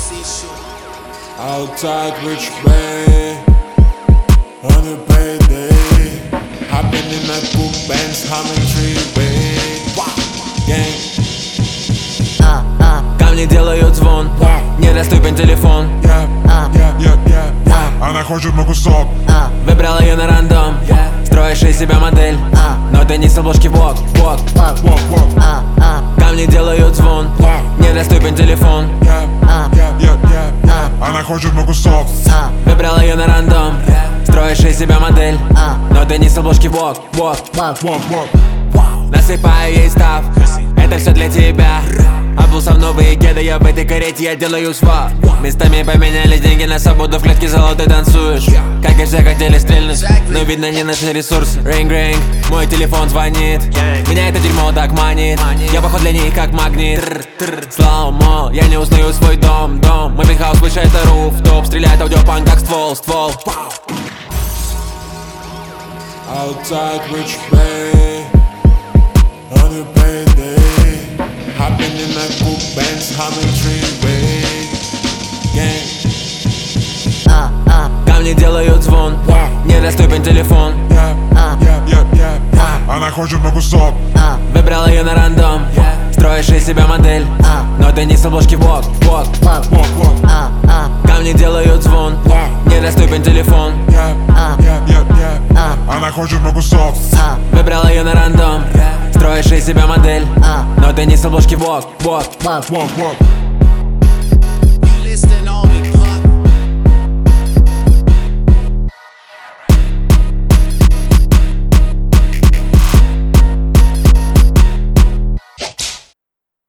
Outside Rich Bay on a payday, hopping in that book Benz, humming Treeway. Gang. Ко мне делают звон, недоступен телефон. Она хочет мой кусок. Выбрала ее на рандом, строишь из себя модель, но ты не с обложки Vogue. Ко мне делают звон, недоступен телефон. Она хочет мой кусок. Выбрала ее на рандом, строишь из себя модель, но ты не с обложки Vogue. Насыпаю ей став, это все для тебя. Обулся новые кеды, я в этой карете, я делаю свап. Местами поменялись деньги на свободу, в клетке золотой танцуешь. Как и все хотели стрельнуть, но видно не наши ресурсы. Ринг-ринг, мой телефон звонит, меня это дерьмо так манит. Я поход для них как магнит. Слоумо, я не узнаю свой дом. Мой пентхаус выше, это руфтоп. Стреляет аудиопанк как ствол. Outside Rich Bay on a payday, hopping in that book Benz, humming Treeway. Gang. Ко мне делают звон, недоступен телефон. Она хочет мой кусок. Выбрала ее на рандом, строишь из себя модель, но ты не с обложки Vogue. Ко мне делают звон, недоступен телефон. Она хочет мой кусок. Выбрала ее на рандом, строишь из себя модель, но ты не с обложки Vogue.